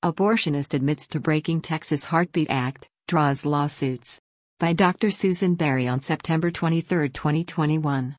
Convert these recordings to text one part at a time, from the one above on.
Abortionist admits to breaking Texas Heartbeat Act, draws lawsuits. By Dr. Susan Berry on September 23, 2021.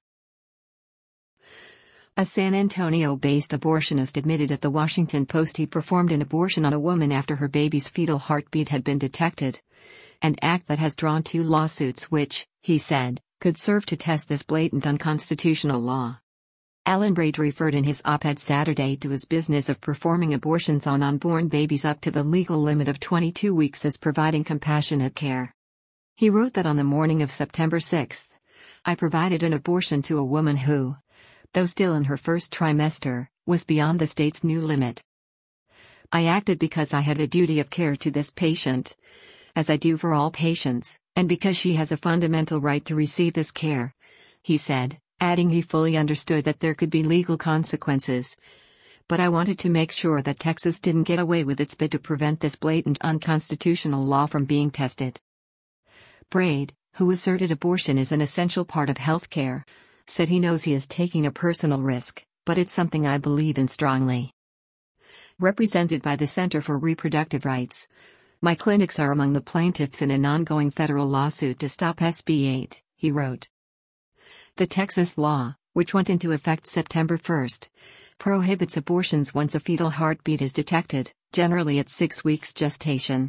A San Antonio-based abortionist admitted at the Washington Post he performed an abortion on a woman after her baby's fetal heartbeat had been detected. An act that has drawn 2 lawsuits which, he said, could serve to test this blatant unconstitutional law. Alan Braid referred in his op-ed Saturday to his business of performing abortions on unborn babies up to the legal limit of 22 weeks as providing compassionate care. He wrote that on the morning of September 6, I provided an abortion to a woman who, though still in her first trimester, was beyond the state's new limit. I acted because I had a duty of care to this patient, as I do for all patients, and because she has a fundamental right to receive this care, he said, adding he fully understood that there could be legal consequences. But I wanted to make sure that Texas didn't get away with its bid to prevent this blatant unconstitutional law from being tested. Braid, who asserted abortion is an essential part of health care, said he knows he is taking a personal risk, but it's something I believe in strongly. Represented by the Center for Reproductive Rights, my clinics are among the plaintiffs in an ongoing federal lawsuit to stop SB 8, he wrote. The Texas law, which went into effect September 1, prohibits abortions once a fetal heartbeat is detected, generally at 6 weeks gestation.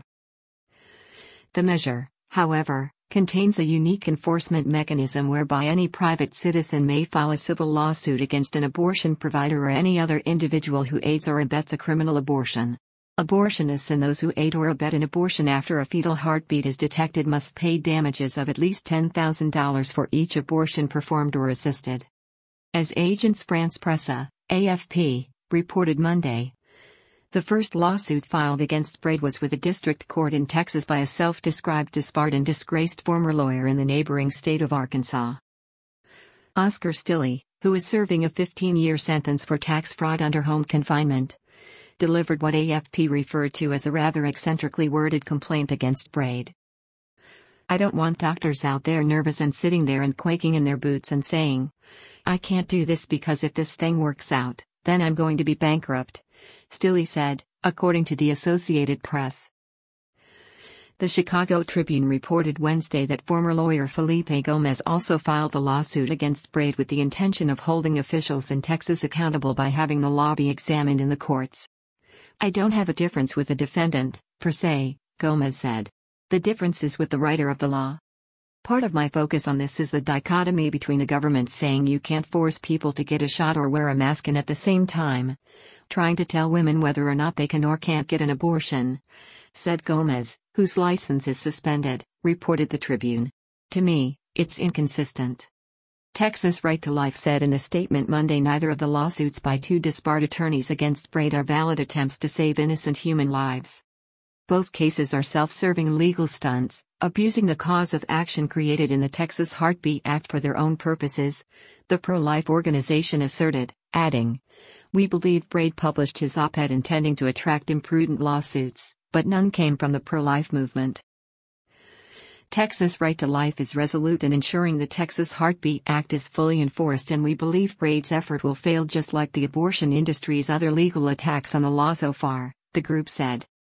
The measure, however, contains a unique enforcement mechanism whereby any private citizen may file a civil lawsuit against an abortion provider or any other individual who aids or abets a criminal abortion. Abortionists and those who aid or abet an abortion after a fetal heartbeat is detected must pay damages of at least $10,000 for each abortion performed or assisted. As Agence France-Presse, AFP, reported Monday, the first lawsuit filed against Braid was with a district court in Texas by a self-described disbarred and disgraced former lawyer in the neighboring state of Arkansas. Oscar Stilley, who is serving a 15-year sentence for tax fraud under home confinement, delivered what AFP referred to as a rather eccentrically worded complaint against Braid. I don't want doctors out there nervous and sitting there and quaking in their boots and saying, I can't do this because if this thing works out, then I'm going to be bankrupt, Stilley said, according to the Associated Press. The Chicago Tribune reported Wednesday that former lawyer Felipe Gomez also filed the lawsuit against Braid with the intention of holding officials in Texas accountable by having the law be examined in the courts. I don't have a difference with the defendant, per se, Gomez said. The difference is with the writer of the law. Part of my focus on this is the dichotomy between a government saying you can't force people to get a shot or wear a mask and at the same time trying to tell women whether or not they can or can't get an abortion, said Gomez, whose license is suspended, reported the Tribune. To me, it's inconsistent. Texas Right to Life said in a statement Monday neither of the lawsuits by 2 disbarred attorneys against Braid are valid attempts to save innocent human lives. Both cases are self-serving legal stunts, abusing the cause of action created in the Texas Heartbeat Act for their own purposes, the pro-life organization asserted, adding, we believe Braid published his op-ed intending to attract imprudent lawsuits, but none came from the pro-life movement. Texas Right to Life is resolute in ensuring the Texas Heartbeat Act is fully enforced, and we believe Braid's effort will fail just like the abortion industry's other legal attacks on the law so far, the group said.